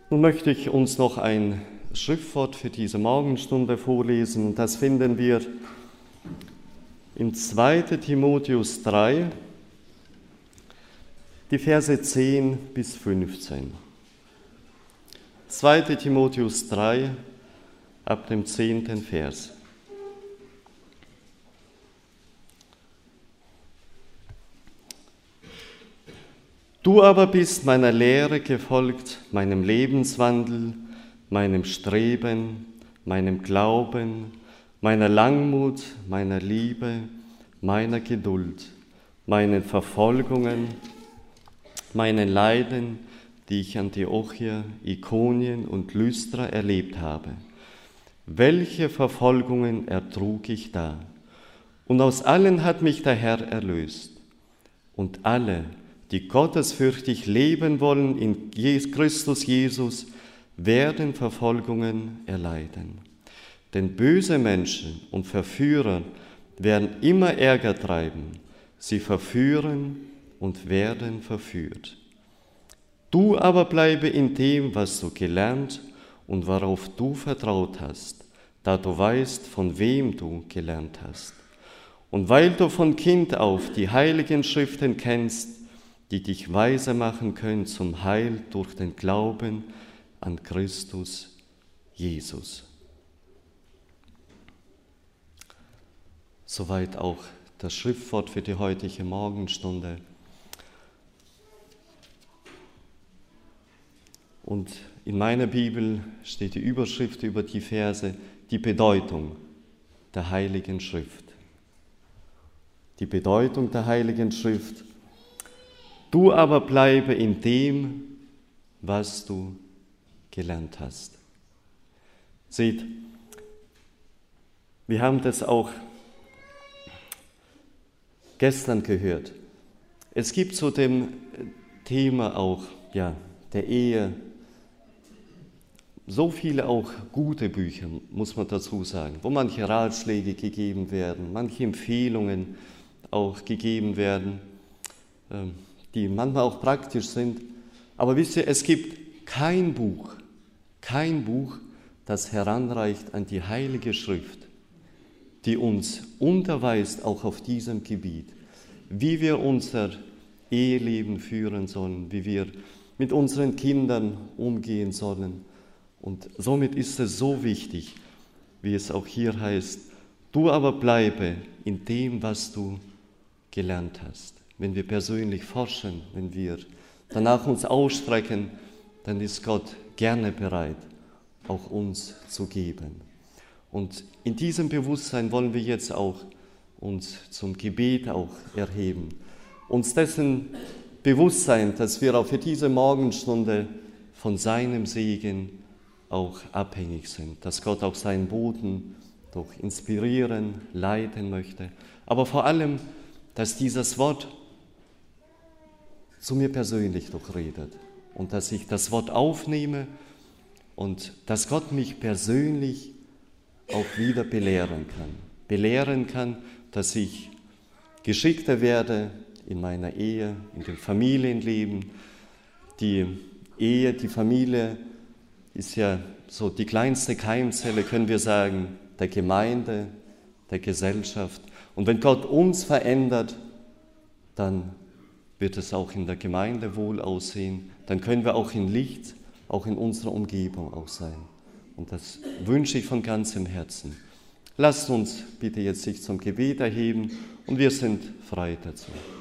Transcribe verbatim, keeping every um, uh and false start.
Nun möchte ich uns noch ein Schriftwort für diese Morgenstunde vorlesen. Das finden wir im zweiten Timotheus drei, die Verse zehn bis fünfzehn. zweiten Timotheus drei, ab dem zehnten Vers. Du aber bist meiner Lehre gefolgt, meinem Lebenswandel, meinem Streben, meinem Glauben, meiner Langmut, meiner Liebe, meiner Geduld, meinen Verfolgungen, meinen Leiden, die ich an Antiochia, Ikonien und Lystra erlebt habe. Welche Verfolgungen ertrug ich da? Und aus allen hat mich der Herr erlöst. Und alle, die gottesfürchtig leben wollen in Christus Jesus, werden Verfolgungen erleiden. Denn böse Menschen und Verführer werden immer Ärger treiben. Sie verführen und werden verführt. Du aber bleibe in dem, was du gelernt und worauf du vertraut hast, da du weißt, von wem du gelernt hast. Und weil du von Kind auf die heiligen Schriften kennst, die dich weise machen können zum Heil durch den Glauben an Christus Jesus. Soweit auch das Schriftwort für die heutige Morgenstunde. Und in meiner Bibel steht die Überschrift über die Verse, die Bedeutung der Heiligen Schrift. Die Bedeutung der Heiligen Schrift. Du aber bleibe in dem, was du gelernt hast. Seht, wir haben das auch gestern gehört. Es gibt zu dem Thema auch, ja, der Ehe so viele auch gute Bücher, muss man dazu sagen, wo manche Ratschläge gegeben werden, manche Empfehlungen auch gegeben werden, die manchmal auch praktisch sind. Aber wisst ihr, es gibt kein Buch, kein Buch, das heranreicht an die Heilige Schrift, die uns unterweist, auch auf diesem Gebiet, wie wir unser Eheleben führen sollen, wie wir mit unseren Kindern umgehen sollen. Und somit ist es so wichtig, wie es auch hier heißt, du aber bleibe in dem, was du gelernt hast. Wenn wir persönlich forschen, wenn wir danach uns ausstrecken, dann ist Gott gerne bereit, auch uns zu geben. Und in diesem Bewusstsein wollen wir jetzt auch uns zum Gebet auch erheben. Uns dessen bewusst sein, dass wir auch für diese Morgenstunde von seinem Segen auch abhängig sind, dass Gott auch seinen Boten doch inspirieren, leiten möchte. Aber vor allem, dass dieses Wort zu mir persönlich doch redet und dass ich das Wort aufnehme und dass Gott mich persönlich auch wieder belehren kann. Belehren kann, dass ich geschickter werde in meiner Ehe, in dem Familienleben. Die Ehe, die Familie ist ja so die kleinste Keimzelle, können wir sagen, der Gemeinde, der Gesellschaft. Und wenn Gott uns verändert, dann wird es auch in der Gemeinde wohl aussehen. Dann können wir auch in Licht, auch in unserer Umgebung auch sein. Und das wünsche ich von ganzem Herzen. Lasst uns bitte jetzt sich zum Gebet erheben und wir sind frei dazu.